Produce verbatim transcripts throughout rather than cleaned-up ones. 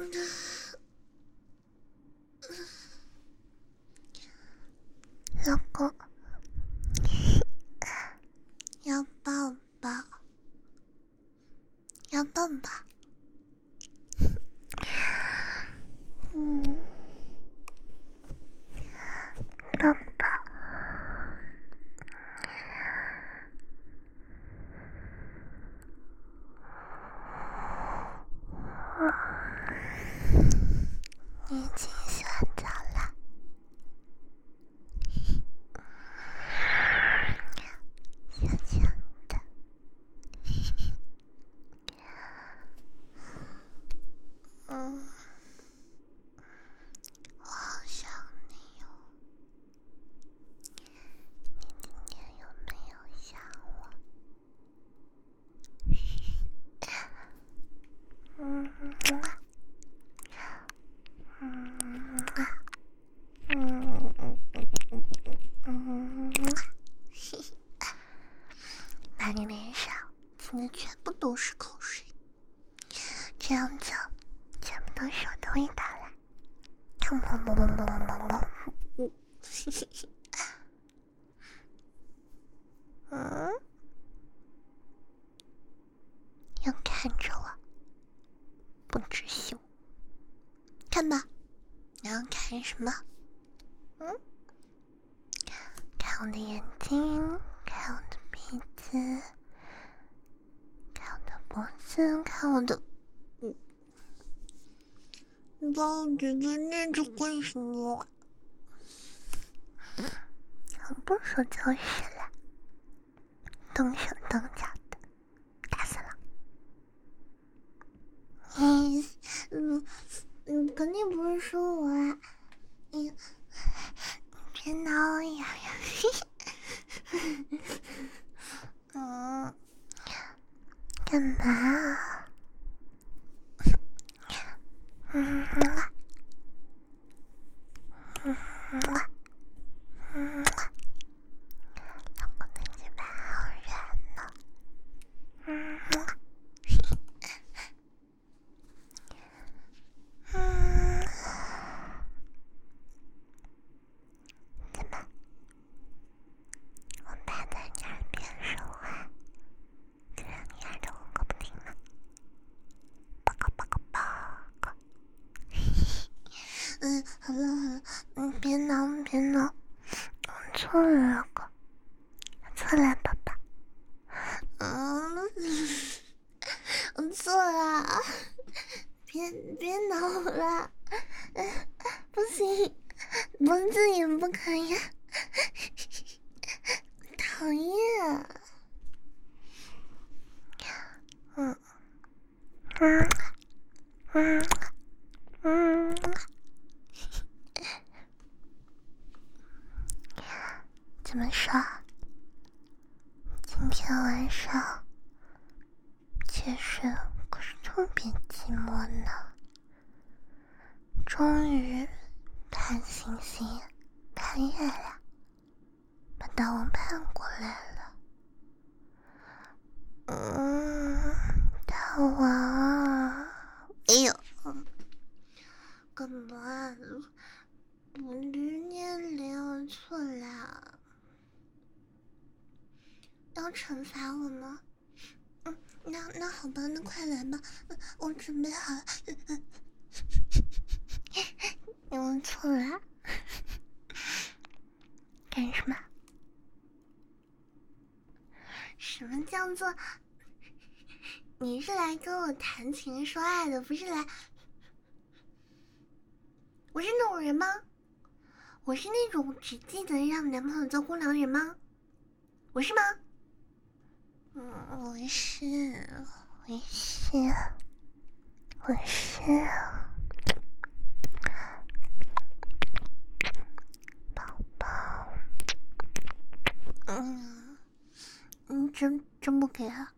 老公，要抱抱，要抱抱。嗯，抱抱。你已经洗完澡了。小强的，嗯，我好想你哦。你今天有没有想我？嗯嗯嗯嗯嗯，把你脸上亲的全部都是口水，这样子全部都是我的味道了。嗯，要看着我，不知羞。看吧，你要看什么？嗯，看我的眼睛，看我的鼻子，看我的脖子，看我的……嗯，你把我姐姐捏着干什么？我不说就是了，动手动脚的，打死了。嗯嗯嗯，肯定不是说我啊！你别挠呀呀！嗯，干嘛？嗯嗯嗯嗯，老公的嘴巴好软呢。嗯嗯，怎么？我趴在你耳边说话，就让你耳朵嗡个不停吗？报告报告报告！嗯，好了好了，嗯，别挠别挠，我错了，老公，我错了，宝宝。嗯，我错了，别别挠了，不行，脖子也不可以，讨厌。嗯嗯嗯嗯，怎么说？今天晚上确实可是特别寂寞呢。终于盼星星盼月亮，把大王盼过来了。嗯，大王，哎呦，干嘛？我驴念脸，我错了，要惩罚我吗？嗯，那那好吧，那快来吧，我准备好了。我错了，干什么？什么叫做？你是来跟我谈情说爱的，不是来？我是那种人吗？我是那种只记得让男朋友做姑娘的人吗？我是吗？嗯，我是，我是，我是，宝宝。嗯，你真真不给啊？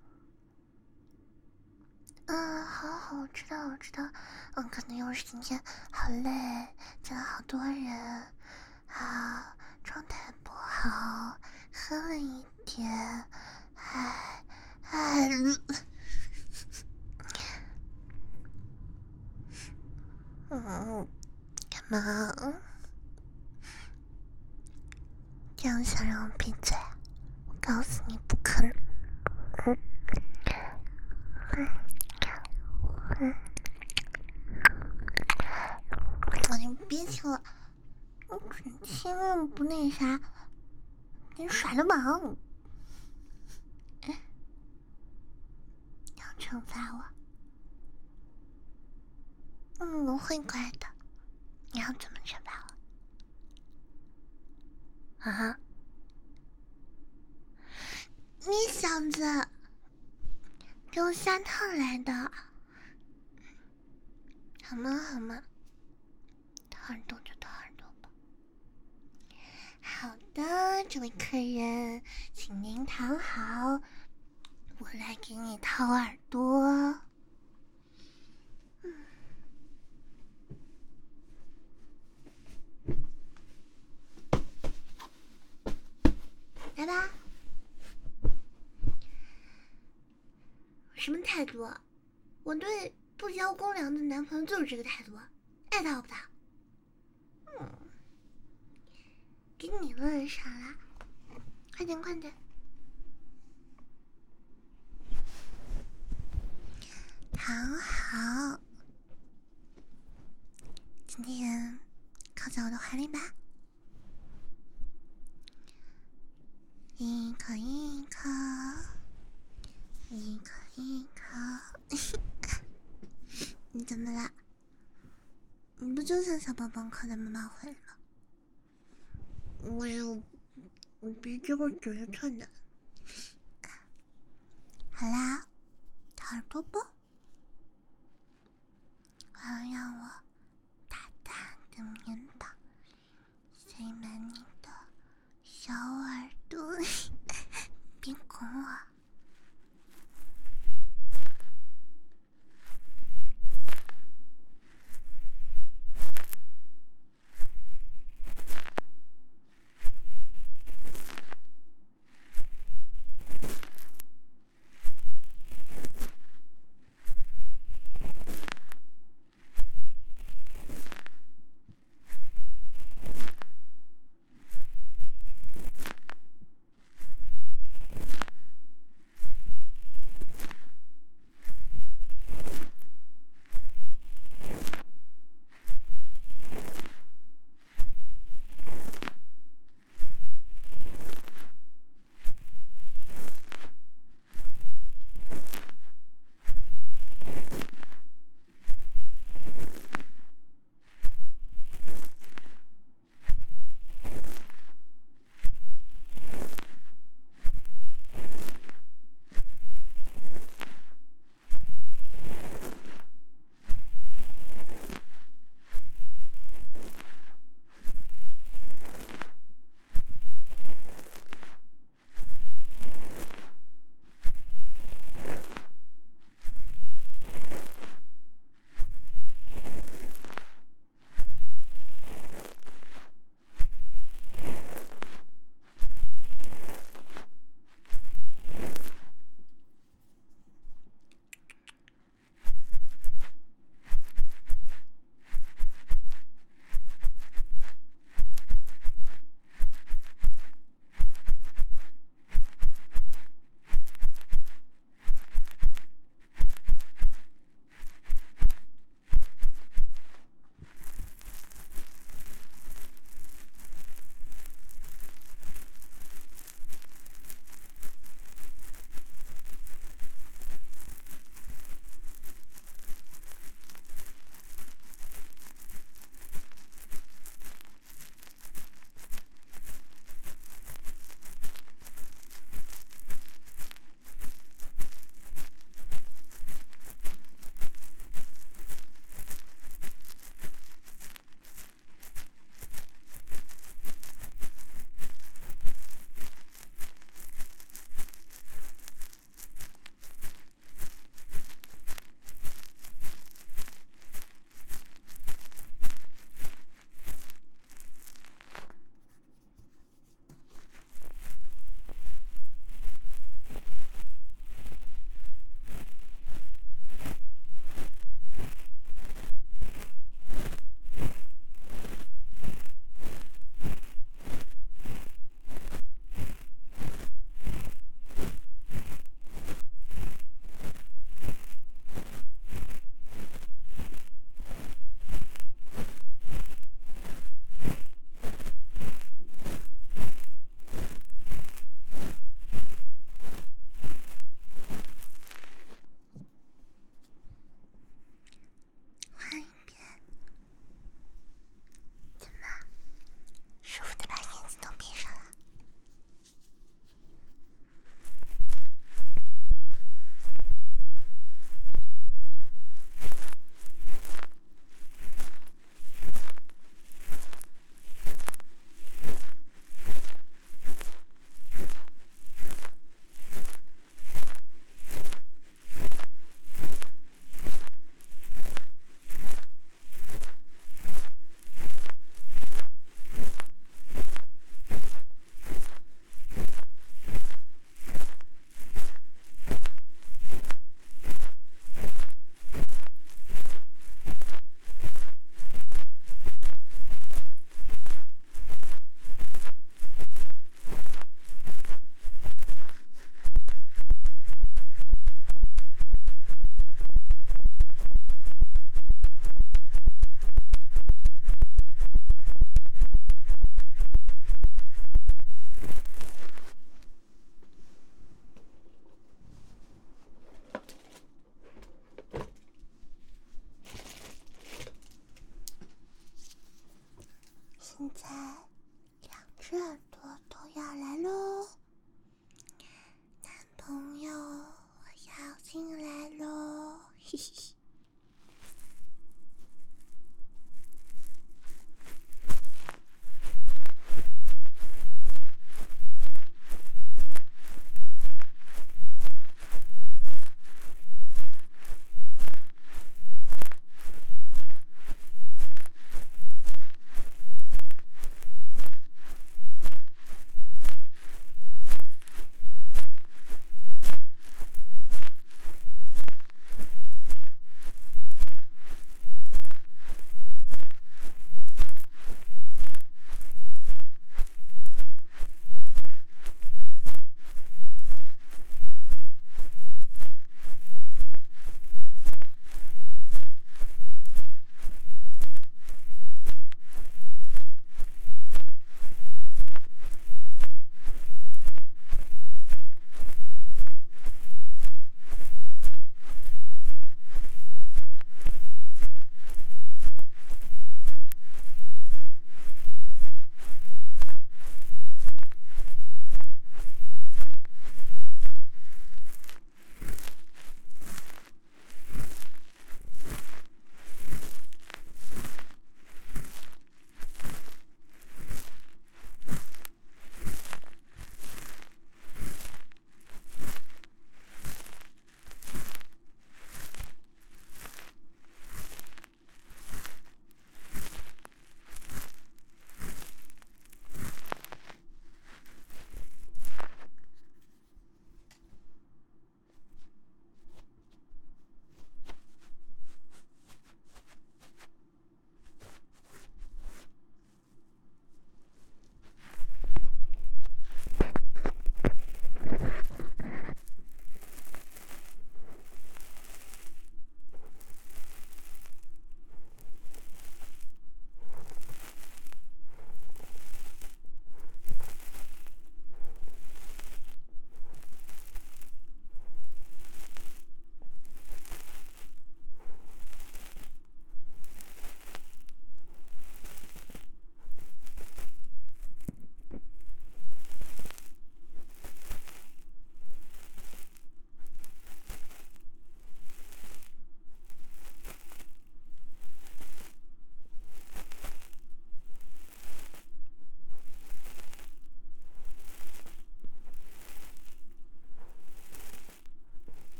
嗯，好好，我知道，我知道。嗯，可能又是今天好累，见了好多人，啊，状态不好，喝了一点，唉唉。 嗯，干嘛？这样想让我闭嘴？我告诉你不可能。嗯嗯嗯，你别亲了，你亲了不那啥，你耍流氓！哎，要惩罚我？嗯，我会乖的。你要怎么惩罚我？啊？你小子，给我下套来的，好吗？好吗？掏耳朵就掏耳朵吧。好的，这位客人，请您躺好，我来给你掏耳朵。来吧。什么态度？我对不交公粮的男朋友就是这个态度，爱他不他？嗯，给你问啥啦？快点快点，躺好。今天靠在我的怀里吧，一颗一颗，一颗一颗。你怎么了？你不就像小宝宝靠在妈妈怀里吗？我有，我别这会觉得特难。好啦，掏耳朵不？还要让我大大的棉棒塞满你的小耳朵里，别拱我。 现在两只耳朵都要来喽，男朋友我要进来喽，嘿嘿。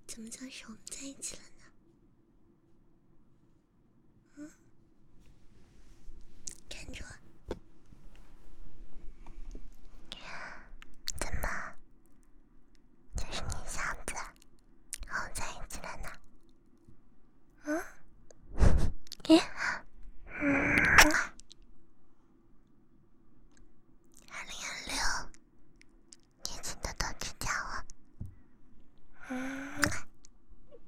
怎么叫是我们在一起了呢？